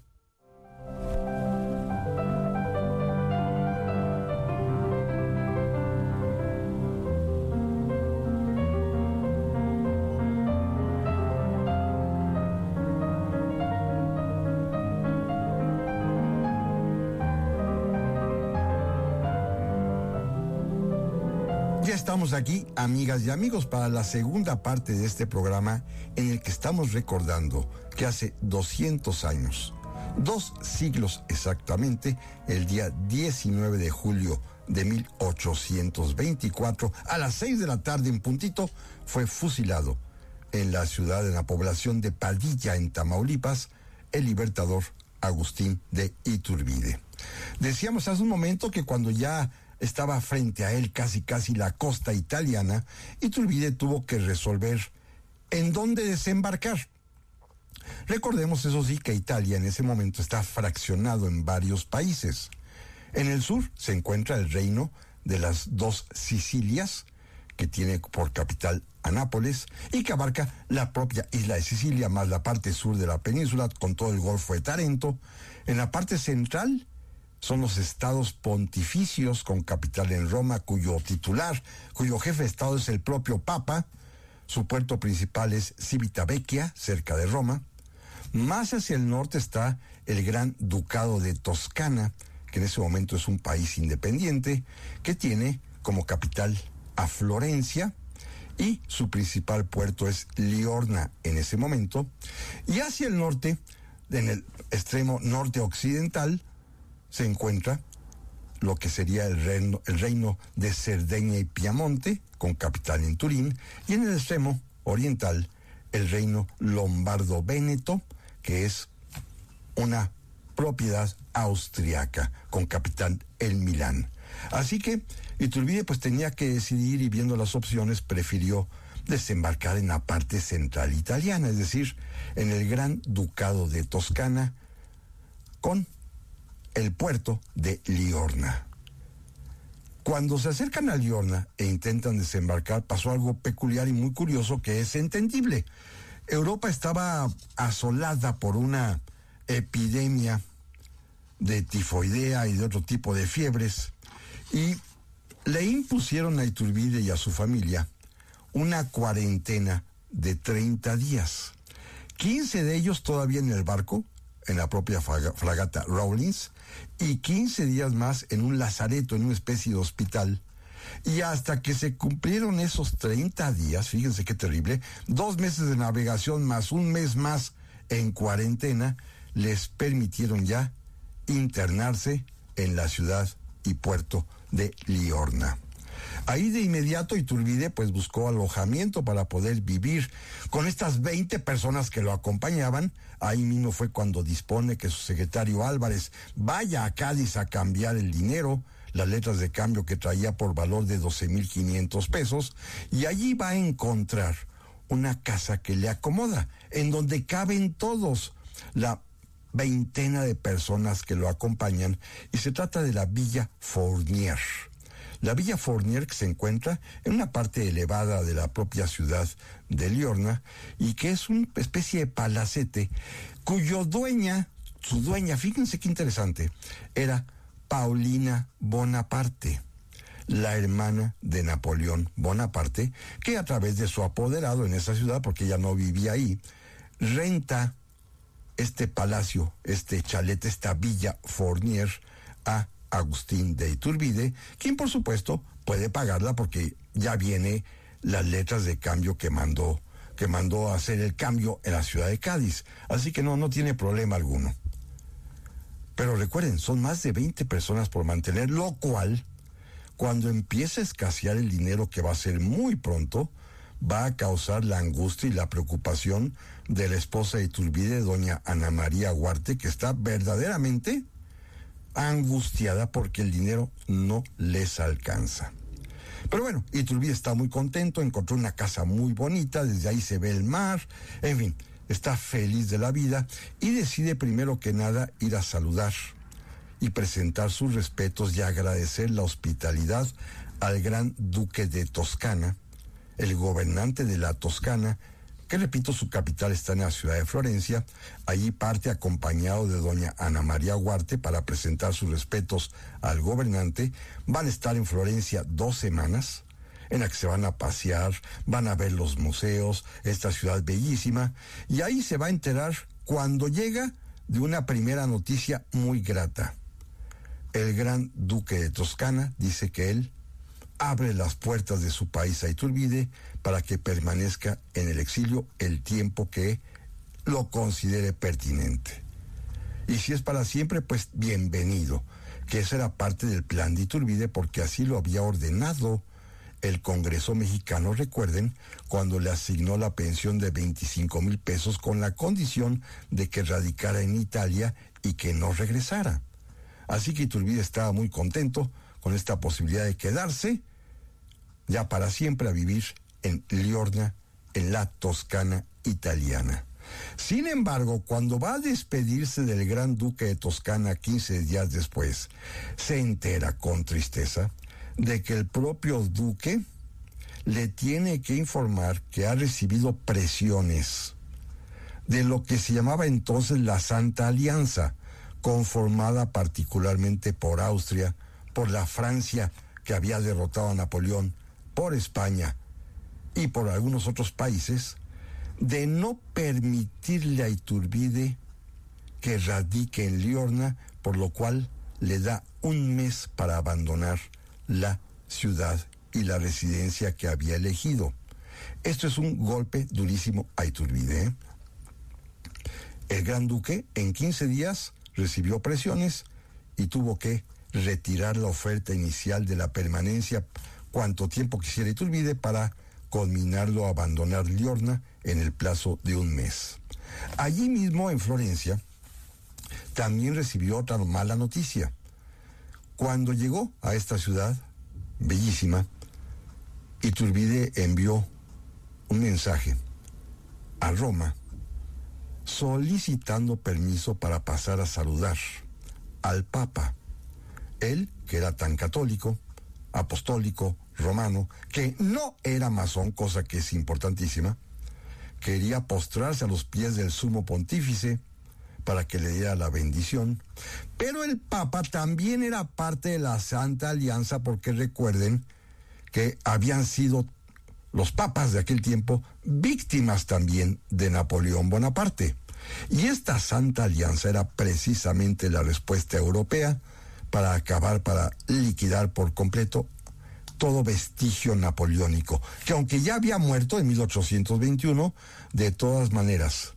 Estamos aquí, amigas y amigos, para la segunda parte de este programa en el que estamos recordando que hace doscientos años, dos siglos exactamente, el día diecinueve de julio de mil ochocientos veinticuatro, a las seis de la tarde en puntito, fue fusilado en la ciudad, en la población de Padilla, en Tamaulipas, el libertador Agustín de Iturbide. Decíamos hace un momento que cuando ya estaba frente a él casi casi la costa italiana, Iturbide tuvo que resolver en dónde desembarcar. Recordemos, eso sí, que Italia en ese momento está fraccionado en varios países. En el sur se encuentra el reino de las dos Sicilias, que tiene por capital a Nápoles y que abarca la propia isla de Sicilia, más la parte sur de la península, con todo el Golfo de Tarento. En la parte central son los estados pontificios con capital en Roma, cuyo titular, cuyo jefe de estado es el propio Papa. Su puerto principal es Civitavecchia, cerca de Roma. Más hacia el norte está el Gran Ducado de Toscana, que en ese momento es un país independiente, que tiene como capital a Florencia, y su principal puerto es Liorna en ese momento. Y hacia el norte, en el extremo norte occidental, se encuentra lo que sería el reino, el reino de Cerdeña y Piamonte, con capital en Turín, y en el extremo oriental, el reino lombardo-véneto, que es una propiedad austriaca, con capital en Milán. Así que Iturbide pues tenía que decidir, y viendo las opciones prefirió desembarcar en la parte central italiana, es decir, en el Gran Ducado de Toscana, con el puerto de Liorna. Cuando se acercan a Liorna e intentan desembarcar, pasó algo peculiar y muy curioso que es entendible. Europa estaba asolada por una epidemia de tifoidea y de otro tipo de fiebres, y le impusieron a Iturbide y a su familia una cuarentena de treinta días. quince de ellos todavía en el barco, en la propia fragata Rawlins, y quince días más en un lazareto, en una especie de hospital. Y hasta que se cumplieron esos treinta días, fíjense qué terrible, dos meses de navegación más un mes más en cuarentena, les permitieron ya internarse en la ciudad y puerto de Liorna. Ahí de inmediato Iturbide pues buscó alojamiento para poder vivir con estas veinte personas que lo acompañaban. Ahí mismo fue cuando dispone que su secretario Álvarez vaya a Cádiz a cambiar el dinero, las letras de cambio que traía por valor de doce mil quinientos pesos, y allí va a encontrar una casa que le acomoda, en donde caben todos, la veintena de personas que lo acompañan, y se trata de la Villa Fournier. La Villa Fournier, que se encuentra en una parte elevada de la propia ciudad de Liorna, y que es una especie de palacete, cuyo dueña, su dueña, fíjense qué interesante, era Paulina Bonaparte, la hermana de Napoleón Bonaparte, que a través de su apoderado en esa ciudad, porque ella no vivía ahí, renta este palacio, este chalet, esta Villa Fournier a Agustín de Iturbide, quien por supuesto puede pagarla porque ya viene las letras de cambio que mandó, que mandó a hacer el cambio en la ciudad de Cádiz. Así que no, no tiene problema alguno. Pero recuerden, son más de veinte personas por mantener, lo cual, cuando empiece a escasear el dinero, que va a ser muy pronto, va a causar la angustia y la preocupación de la esposa de Iturbide, doña Ana María Huarte, que está verdaderamente angustiada porque el dinero no les alcanza. Pero bueno, Iturbide está muy contento, encontró una casa muy bonita, desde ahí se ve el mar, en fin, está feliz de la vida y decide primero que nada ir a saludar y presentar sus respetos y agradecer la hospitalidad al gran duque de Toscana, el gobernante de la Toscana, que repito, su capital está en la ciudad de Florencia. Allí parte acompañado de doña Ana María Huarte para presentar sus respetos al gobernante. Van a estar en Florencia dos semanas, en la que se van a pasear, van a ver los museos, esta ciudad bellísima, y ahí se va a enterar cuando llega de una primera noticia muy grata. El gran duque de Toscana dice que él abre las puertas de su país a Iturbide para que permanezca en el exilio el tiempo que lo considere pertinente. Y si es para siempre, pues bienvenido, que esa era parte del plan de Iturbide, porque así lo había ordenado el Congreso mexicano, recuerden, cuando le asignó la pensión de veinticinco mil pesos con la condición de que radicara en Italia y que no regresara. Así que Iturbide estaba muy contento con esta posibilidad de quedarse ya para siempre a vivir en Liorna, en la Toscana italiana. Sin embargo, cuando va a despedirse del gran duque de Toscana quince días después, se entera con tristeza de que el propio duque le tiene que informar que ha recibido presiones de lo que se llamaba entonces la Santa Alianza, conformada particularmente por Austria, por la Francia que había derrotado a Napoleón, por España y por algunos otros países, de no permitirle a Iturbide que radique en Liorna, por lo cual le da un mes para abandonar la ciudad y la residencia que había elegido. Esto es un golpe durísimo a Iturbide, ¿eh? El gran duque en quince días recibió presiones y tuvo que retirar la oferta inicial de la permanencia cuanto tiempo quisiera Iturbide para conminarlo a abandonar Liorna en el plazo de un mes. Allí mismo en Florencia también recibió otra mala noticia. Cuando llegó a esta ciudad bellísima, Iturbide envió un mensaje a Roma solicitando permiso para pasar a saludar al Papa. Él, que era tan católico, apostólico, romano, que no era masón, cosa que es importantísima, quería postrarse a los pies del sumo pontífice para que le diera la bendición. Pero el Papa también era parte de la Santa Alianza, porque recuerden que habían sido los papas de aquel tiempo víctimas también de Napoleón Bonaparte. Y esta Santa Alianza era precisamente la respuesta europea para acabar, para liquidar por completo todo vestigio napoleónico, que aunque ya había muerto en mil ochocientos veintiuno, de todas maneras,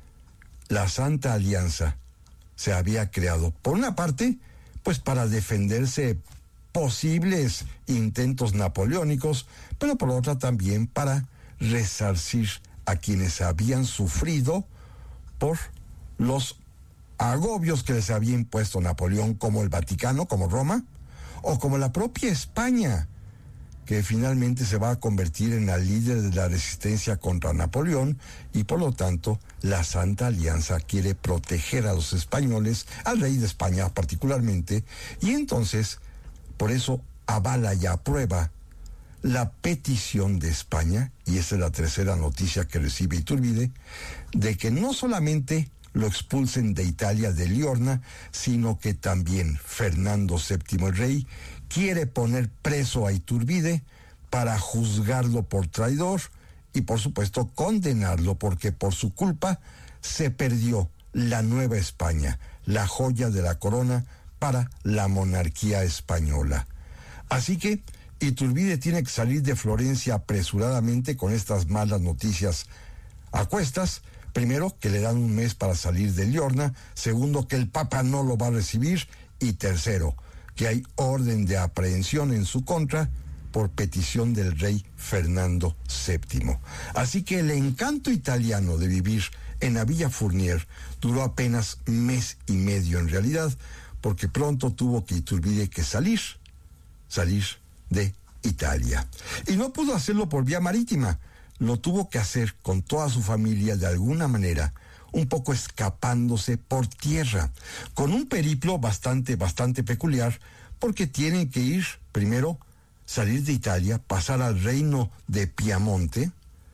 la Santa Alianza se había creado, por una parte, pues para defenderse posibles intentos napoleónicos, pero por otra también para resarcir a quienes habían sufrido por los agobios que les había impuesto Napoleón, como el Vaticano, como Roma, o como la propia España, que finalmente se va a convertir en la líder de la resistencia contra Napoleón, y por lo tanto la Santa Alianza quiere proteger a los españoles, al rey de España particularmente, y entonces por eso avala y aprueba la petición de España, y esa es la tercera noticia que recibe Iturbide, de que no solamente lo expulsen de Italia, de Liorna, sino que también Fernando séptimo, el rey, quiere poner preso a Iturbide para juzgarlo por traidor y por supuesto condenarlo, porque por su culpa se perdió la Nueva España, la joya de la corona para la monarquía española. Así que Iturbide tiene que salir de Florencia apresuradamente con estas malas noticias a cuestas. Primero, que le dan un mes para salir de Liorna. Segundo, que el Papa no lo va a recibir. Y tercero, que hay orden de aprehensión en su contra por petición del rey Fernando séptimo. Así que el encanto italiano de vivir en la Villa Fournier duró apenas mes y medio en realidad, porque pronto tuvo que Iturbide que salir, salir de Italia. Y no pudo hacerlo por vía marítima, lo tuvo que hacer con toda su familia de alguna manera, un poco escapándose por tierra, con un periplo bastante, bastante peculiar, porque tienen que ir, primero, salir de Italia, pasar al reino de Piamonte,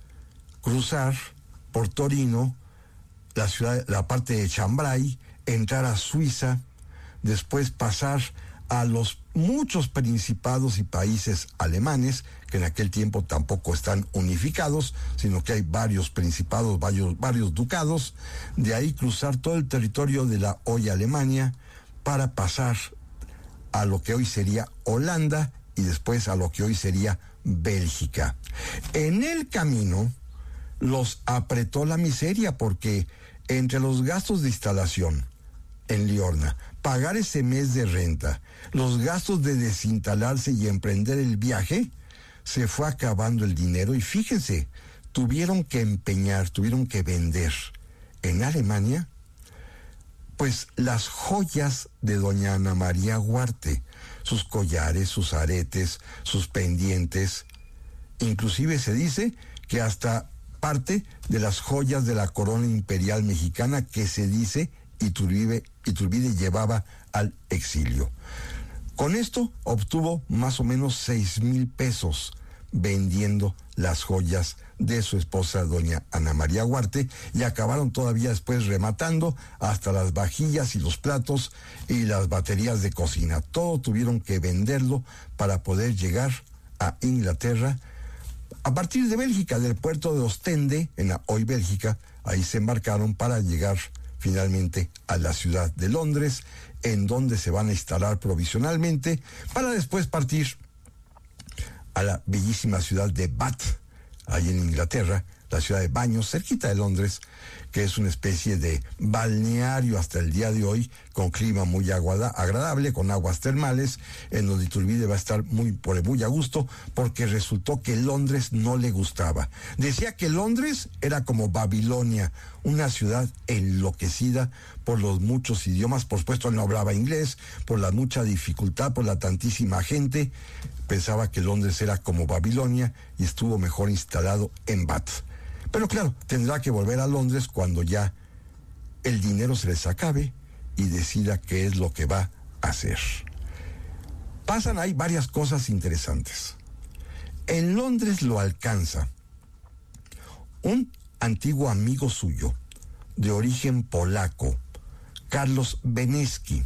cruzar por Torino, la ciudad, la parte de Chambray, entrar a Suiza, después pasar a los muchos principados y países alemanes, que en aquel tiempo tampoco están unificados, sino que hay varios principados, varios, varios ducados, de ahí cruzar todo el territorio de la hoy Alemania para pasar a lo que hoy sería Holanda y después a lo que hoy sería Bélgica. En el camino los apretó la miseria, porque entre los gastos de instalación en Liorna, pagar ese mes de renta, los gastos de desinstalarse y emprender el viaje, se fue acabando el dinero y fíjense, tuvieron que empeñar, tuvieron que vender en Alemania, pues las joyas de doña Ana María Huarte, sus collares, sus aretes, sus pendientes, inclusive se dice que hasta parte de las joyas de la corona imperial mexicana que se dice Iturbide, Iturbide llevaba al exilio. Con esto obtuvo más o menos seis mil pesos vendiendo las joyas de su esposa doña Ana María Huarte, y acabaron todavía después rematando hasta las vajillas y los platos y las baterías de cocina. Todo tuvieron que venderlo para poder llegar a Inglaterra. A partir de Bélgica, del puerto de Ostende, en la hoy Bélgica, ahí se embarcaron para llegar finalmente a la ciudad de Londres, en donde se van a instalar provisionalmente, para después partir a la bellísima ciudad de Bath, ahí en Inglaterra, la ciudad de Baños, cerquita de Londres, que es una especie de balneario hasta el día de hoy, con clima muy aguada, agradable, con aguas termales, en donde Iturbide va a estar muy, por muy a gusto, porque resultó que Londres no le gustaba. Decía que Londres era como Babilonia, una ciudad enloquecida por los muchos idiomas. Por supuesto, él no hablaba inglés, por la mucha dificultad, por la tantísima gente. Pensaba que Londres era como Babilonia y estuvo mejor instalado en Bath. Pero claro, tendrá que volver a Londres cuando ya el dinero se les acabe y decida qué es lo que va a hacer. Pasan ahí varias cosas interesantes. En Londres lo alcanza un antiguo amigo suyo, de origen polaco, Carlos Benesky.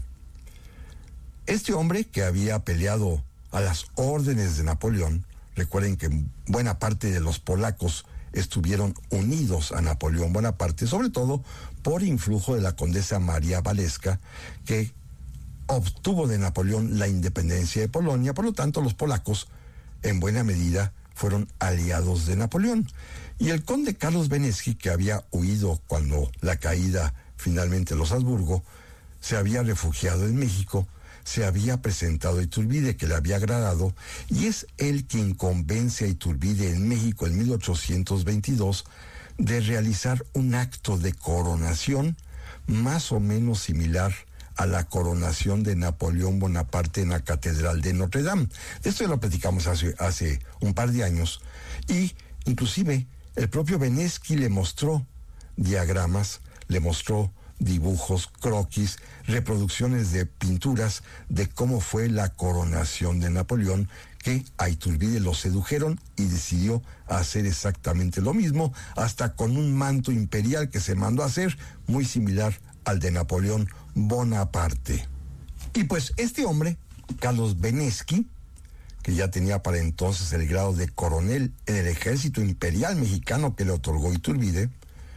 Este hombre, que había peleado a las órdenes de Napoleón, recuerden que buena parte de los polacos estuvieron unidos a Napoleón Bonaparte, sobre todo por influjo de la condesa María Waleska, que obtuvo de Napoleón la independencia de Polonia. Por lo tanto, los polacos, en buena medida, fueron aliados de Napoleón. Y el conde Carlos Benesky, que había huido cuando la caída finalmente de los Habsburgo, se había refugiado en México, se había presentado a Iturbide, que le había agradado, y es él quien convence a Iturbide en México en mil ochocientos veintidós de realizar un acto de coronación más o menos similar a la coronación de Napoleón Bonaparte en la Catedral de Notre Dame. De esto ya lo platicamos hace, hace un par de años, y inclusive el propio Benesky le mostró diagramas, le mostró dibujos, croquis, reproducciones de pinturas de cómo fue la coronación de Napoleón, que a Iturbide lo sedujeron y decidió hacer exactamente lo mismo, hasta con un manto imperial que se mandó a hacer, muy similar al de Napoleón Bonaparte. Y pues este hombre, Carlos Benesky, que ya tenía para entonces el grado de coronel en el ejército imperial mexicano que le otorgó Iturbide,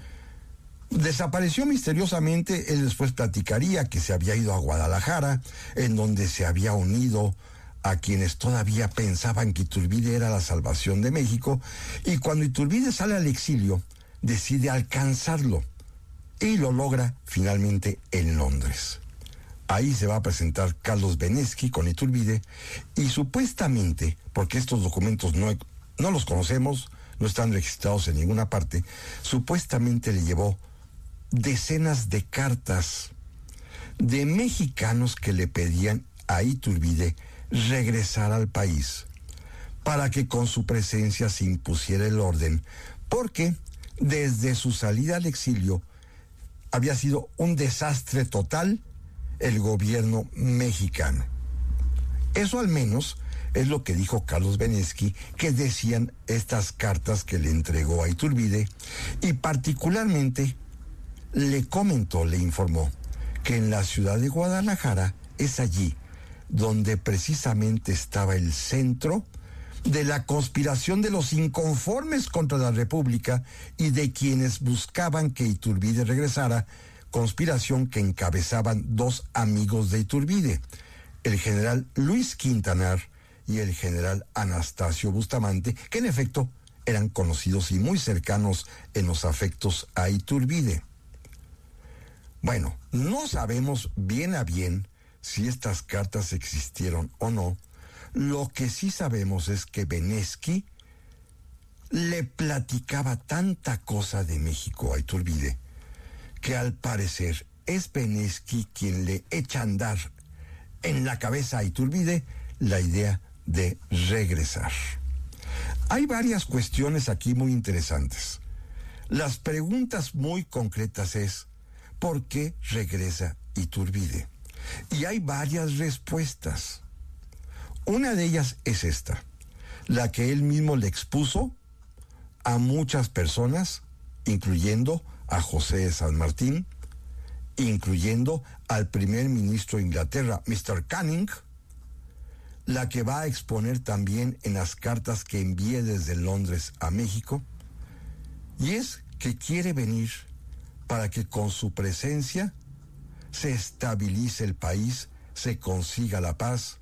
desapareció misteriosamente. Él después platicaría que se había ido a Guadalajara, en donde se había unido a quienes todavía pensaban que Iturbide era la salvación de México, y cuando Iturbide sale al exilio, decide alcanzarlo, y lo logra finalmente en Londres. Ahí se va a presentar Carlos Benesky con Iturbide, y supuestamente, porque estos documentos no, no los conocemos, no están registrados en ninguna parte, supuestamente le llevó decenas de cartas de mexicanos que le pedían a Iturbide regresar al país para que con su presencia se impusiera el orden, porque desde su salida al exilio había sido un desastre total el gobierno mexicano. Eso al menos es lo que dijo Carlos Benesky, que decían estas cartas que le entregó a Iturbide, y particularmente le comentó, le informó, que en la ciudad de Guadalajara es allí donde precisamente estaba el centro de la conspiración de los inconformes contra la República y de quienes buscaban que Iturbide regresara, conspiración que encabezaban dos amigos de Iturbide, el general Luis Quintanar y el general Anastasio Bustamante, que en efecto eran conocidos y muy cercanos en los afectos a Iturbide. Bueno, no sabemos bien a bien si estas cartas existieron o no. Lo que sí sabemos es que Benesky le platicaba tanta cosa de México a Iturbide, que al parecer es Benesky quien le echa a andar en la cabeza a Iturbide la idea de regresar. Hay varias cuestiones aquí muy interesantes. Las preguntas muy concretas es, ¿por qué regresa Iturbide? Y hay varias respuestas. Una de ellas es esta, la que él mismo le expuso a muchas personas, incluyendo a José de San Martín, incluyendo al primer ministro de Inglaterra, mister Canning, la que va a exponer también en las cartas que envíe desde Londres a México, y es que quiere venir para que con su presencia se estabilice el país, se consiga la paz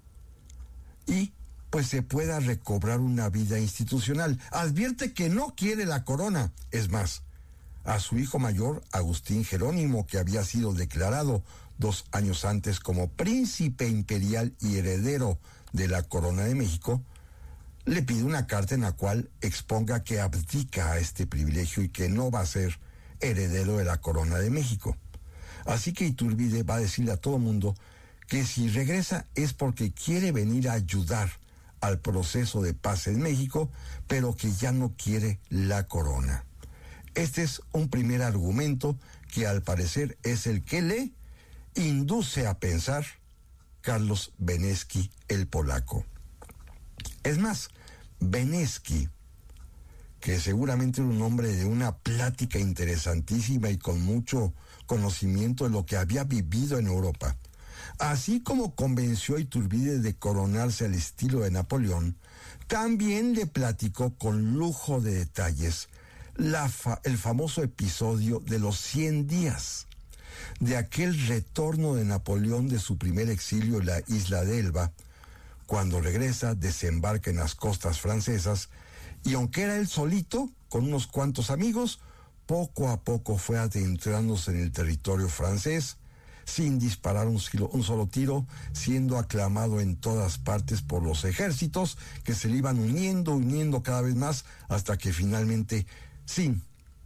y pues se pueda recobrar una vida institucional. Advierte que no quiere la corona. Es más, a su hijo mayor, Agustín Jerónimo, que había sido declarado dos años antes como príncipe imperial y heredero de la corona de México, le pide una carta en la cual exponga que abdica a este privilegio y que no va a ser heredero de la corona de México. Así que Iturbide va a decirle a todo mundo que si regresa es porque quiere venir a ayudar al proceso de paz en México, pero que ya no quiere la corona. Este es un primer argumento que al parecer es el que le induce a pensar Carlos Benesky, el polaco. Es más, Benesky, que seguramente era un hombre de una plática interesantísima y con mucho conocimiento de lo que había vivido en Europa. Así como convenció a Iturbide de coronarse al estilo de Napoleón, también le platicó con lujo de detalles la fa- el famoso episodio de los cien días, de aquel retorno de Napoleón de su primer exilio en la isla de Elba. Cuando regresa, desembarca en las costas francesas y aunque era él solito, con unos cuantos amigos, poco a poco fue adentrándose en el territorio francés, sin disparar un, un solo tiro, siendo aclamado en todas partes por los ejércitos que se le iban uniendo, uniendo cada vez más, hasta que finalmente, sin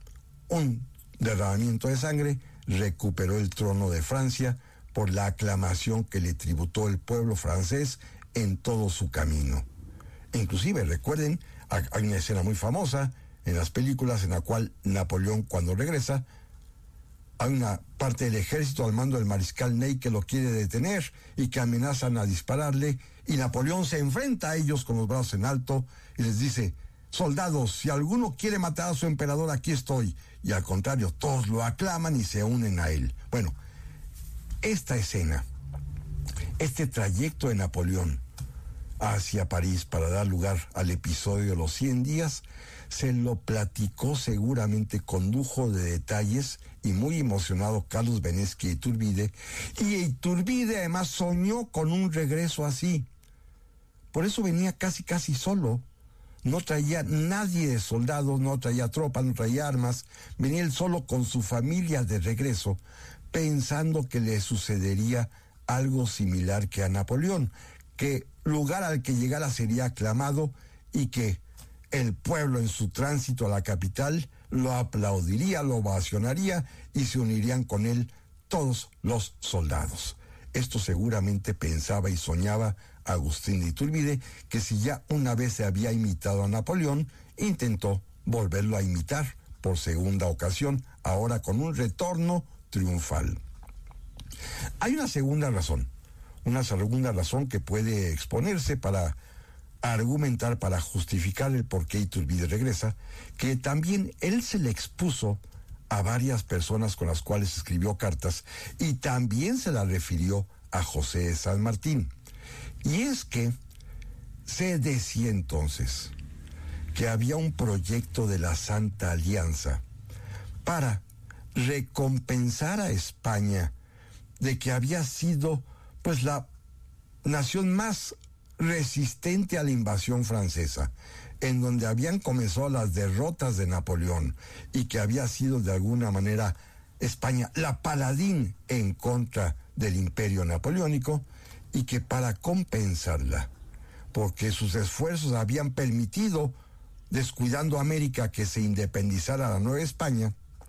un derramamiento de sangre, recuperó el trono de Francia por la aclamación que le tributó el pueblo francés en todo su camino. Inclusive, recuerden, hay una escena muy famosa en las películas en la cual Napoleón, cuando regresa, hay una parte del ejército al mando del mariscal Ney que lo quiere detener y que amenazan a dispararle, y Napoleón se enfrenta a ellos con los brazos en alto y les dice: soldados, si alguno quiere matar a su emperador, aquí estoy. Y al contrario, todos lo aclaman y se unen a él. Bueno, esta escena, este trayecto de Napoleón hacia París para dar lugar al episodio de los cien días, se lo platicó seguramente con lujo de detalles y muy emocionado Carlos Benesky Iturbide, y Iturbide además soñó con un regreso así. Por eso venía casi casi solo, no traía nadie de soldados, no traía tropas, no traía armas, venía él solo con su familia de regreso, pensando que le sucedería algo similar que a Napoleón, que lugar al que llegara sería aclamado y que el pueblo en su tránsito a la capital lo aplaudiría, lo ovacionaría y se unirían con él todos los soldados. Esto seguramente pensaba y soñaba Agustín de Iturbide, que si ya una vez se había imitado a Napoleón, intentó volverlo a imitar por segunda ocasión, ahora con un retorno triunfal. Hay una segunda razón, una segunda razón que puede exponerse para argumentar, para justificar el por qué Iturbide regresa, que también él se le expuso a varias personas con las cuales escribió cartas y también se la refirió a José de San Martín. Y es que se decía entonces que había un proyecto de la Santa Alianza para recompensar a España de que había sido pues la nación más resistente a la invasión francesa, en donde habían comenzado las derrotas de Napoleón y que había sido de alguna manera España la paladín en contra del imperio napoleónico, y que para compensarla, porque sus esfuerzos habían permitido, descuidando a América, que se independizara la Nueva España,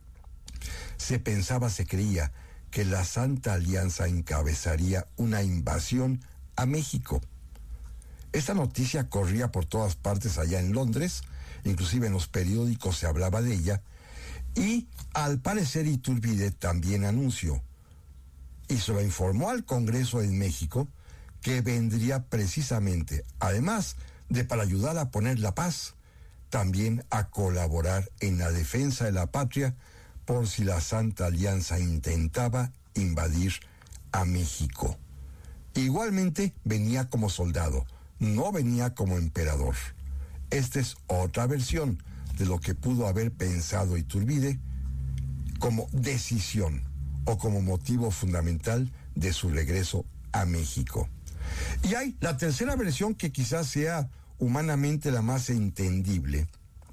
se pensaba, se creía que la Santa Alianza encabezaría una invasión a México. Esta noticia corría por todas partes allá en Londres, inclusive en los periódicos se hablaba de ella, y al parecer Iturbide también anunció, y se lo informó al Congreso en México, que vendría precisamente, además de para ayudar a poner la paz, también a colaborar en la defensa de la patria por si la Santa Alianza intentaba invadir a México. Igualmente venía como soldado, no venía como emperador. Esta es otra versión de lo que pudo haber pensado Iturbide como decisión o como motivo fundamental de su regreso a México. Y hay la tercera versión, que quizás sea humanamente la más entendible,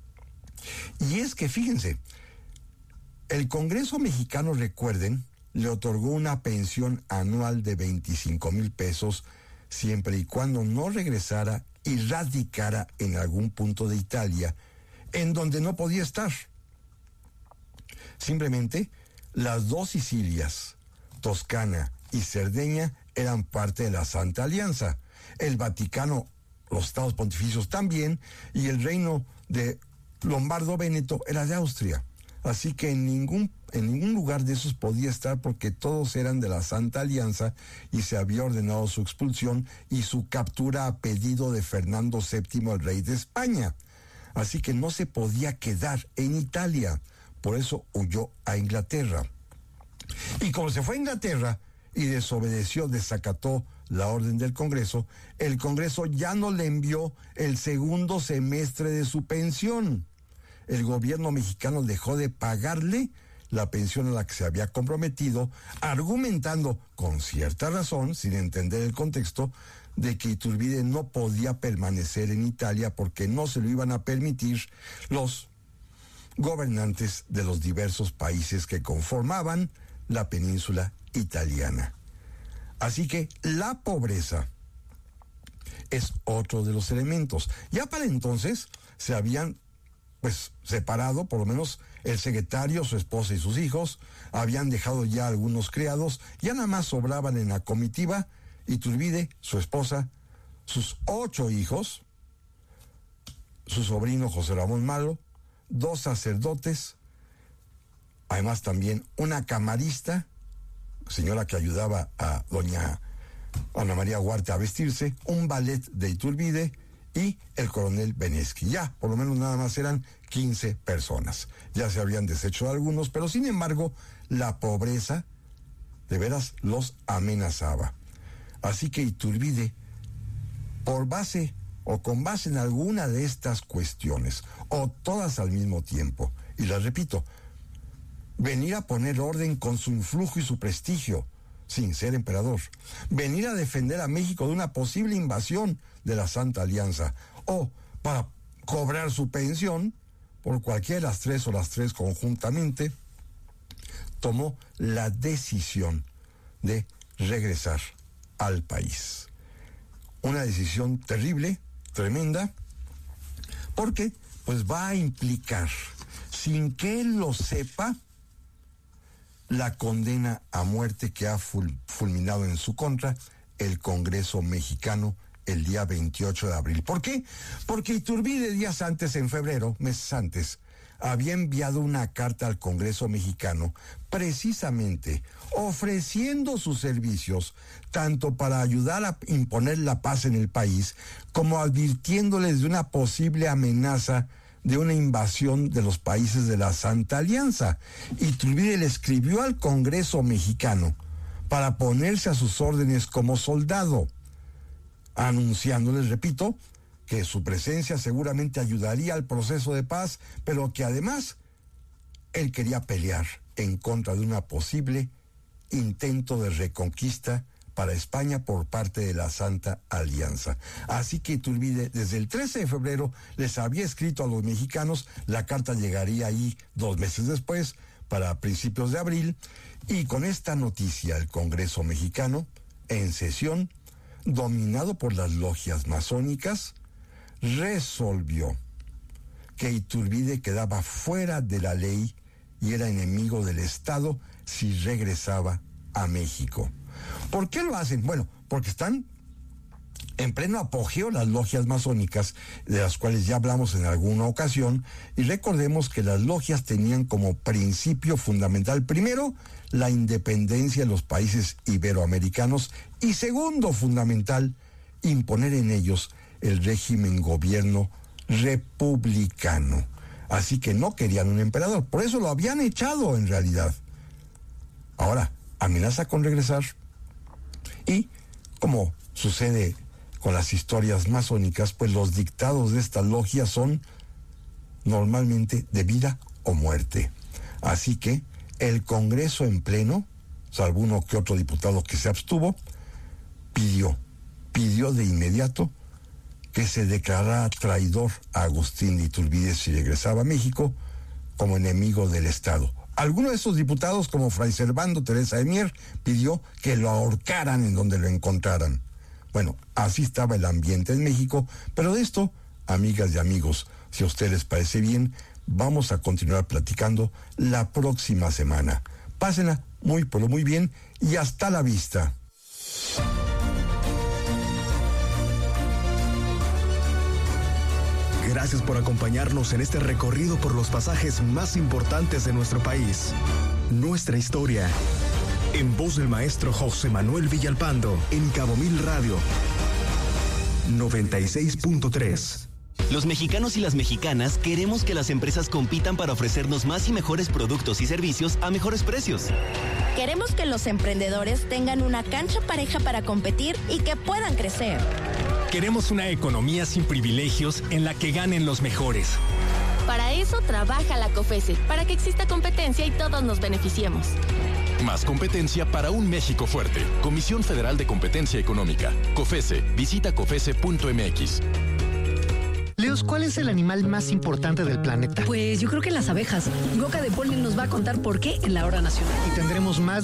y es que, fíjense, el Congreso mexicano, recuerden, le otorgó una pensión anual de veinticinco mil pesos siempre y cuando no regresara y radicara en algún punto de Italia en donde no podía estar. Simplemente las dos Sicilias, Toscana y Cerdeña, eran parte de la Santa Alianza. El Vaticano, los estados pontificios también, y el reino de Lombardo-Véneto era de Austria. Así que en ningún, en ningún lugar de esos podía estar, porque todos eran de la Santa Alianza y se había ordenado su expulsión y su captura a pedido de Fernando séptimo, el rey de España. Así que no se podía quedar en Italia. Por eso huyó a Inglaterra. Y como se fue a Inglaterra y desobedeció, desacató la orden del Congreso, el Congreso ya no le envió el segundo semestre de su pensión. El gobierno mexicano dejó de pagarle la pensión a la que se había comprometido, argumentando con cierta razón, sin entender el contexto, de que Iturbide no podía permanecer en Italia porque no se lo iban a permitir los gobernantes de los diversos países que conformaban la península italiana. Así que la pobreza es otro de los elementos. Ya para entonces se habían pues separado, por lo menos el secretario, su esposa y sus hijos, habían dejado ya algunos criados, ya nada más sobraban en la comitiva Iturbide, su esposa, sus ocho hijos, su sobrino José Ramón Malo, dos sacerdotes, además también una camarista, señora que ayudaba a doña Ana María Huarte a vestirse, un ballet de Iturbide y el coronel Benesky. Ya, por lo menos nada más eran quince personas. Ya se habían deshecho algunos, pero sin embargo, la pobreza de veras los amenazaba. Así que Iturbide, por base o con base en alguna de estas cuestiones, o todas al mismo tiempo, y las repito, venir a poner orden con su influjo y su prestigio, sin ser emperador, venir a defender a México de una posible invasión de la Santa Alianza, o para cobrar su pensión, por cualquiera de las tres o las tres conjuntamente, tomó la decisión de regresar al país. Una decisión terrible, tremenda, porque pues va a implicar, sin que él lo sepa, la condena a muerte que ha ful- fulminado en su contra el Congreso mexicano el día veintiocho de abril. ¿Por qué? Porque Iturbide días antes, en febrero, meses antes, había enviado una carta al Congreso mexicano precisamente ofreciendo sus servicios tanto para ayudar a imponer la paz en el país como advirtiéndoles de una posible amenaza de una invasión de los países de la Santa Alianza. Iturbide le escribió al Congreso mexicano para ponerse a sus órdenes como soldado, anunciándoles, repito, que su presencia seguramente ayudaría al proceso de paz, pero que además él quería pelear en contra de una posible intento de reconquista para España por parte de la Santa Alianza. Así que Iturbide, desde el trece de febrero, les había escrito a los mexicanos, la carta llegaría ahí dos meses después, para principios de abril, y con esta noticia el Congreso mexicano, en sesión, dominado por las logias masónicas, resolvió que Iturbide quedaba fuera de la ley y era enemigo del Estado si regresaba a México. ¿Por qué lo hacen? Bueno, porque están en pleno apogeo las logias masónicas, de las cuales ya hablamos en alguna ocasión, y recordemos que las logias tenían como principio fundamental, primero, la independencia de los países iberoamericanos, y segundo, fundamental, imponer en ellos el régimen gobierno republicano. Así que no querían un emperador, por eso lo habían echado en realidad. Ahora, amenaza con regresar, y como sucede con las historias masónicas, pues los dictados de estas logias son normalmente de vida o muerte. Así que el Congreso en pleno, salvo uno que otro diputado que se abstuvo, pidió, pidió de inmediato que se declarara traidor a Agustín de Iturbide si regresaba a México como enemigo del Estado. Alguno de esos diputados, como Fray Servando Teresa de Mier, pidió que lo ahorcaran en donde lo encontraran. Bueno, así estaba el ambiente en México, pero de esto, amigas y amigos, si a ustedes les parece bien, vamos a continuar platicando la próxima semana. Pásenla muy, pero muy bien, y hasta la vista. Gracias por acompañarnos en este recorrido por los pasajes más importantes de nuestro país. Nuestra historia. En voz del maestro José Manuel Villalpando, en Cabo Mil Radio. noventa y seis punto tres. Los mexicanos y las mexicanas queremos que las empresas compitan para ofrecernos más y mejores productos y servicios a mejores precios. Queremos que los emprendedores tengan una cancha pareja para competir y que puedan crecer. Queremos una economía sin privilegios en la que ganen los mejores. Para eso trabaja la COFESE, para que exista competencia y todos nos beneficiemos. Más competencia para un México fuerte. Comisión Federal de Competencia Económica. COFESE. Visita cofese punto m x. Leos, ¿cuál es el animal más importante del planeta? Pues yo creo que las abejas. Y Boca de Polen nos va a contar por qué en la Hora Nacional. Y tendremos más